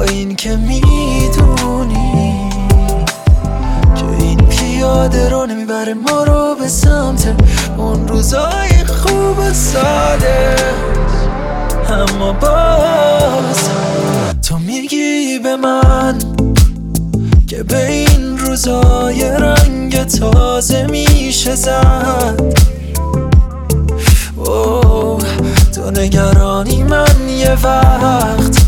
این که میدونی که این پیاده رو نمیبره ما رو به سمت اون روزای خوب و ساده. اما باز تو میگی به من که به این روزای رنگ تازه میشه زد. تو نگرانی من یه وقت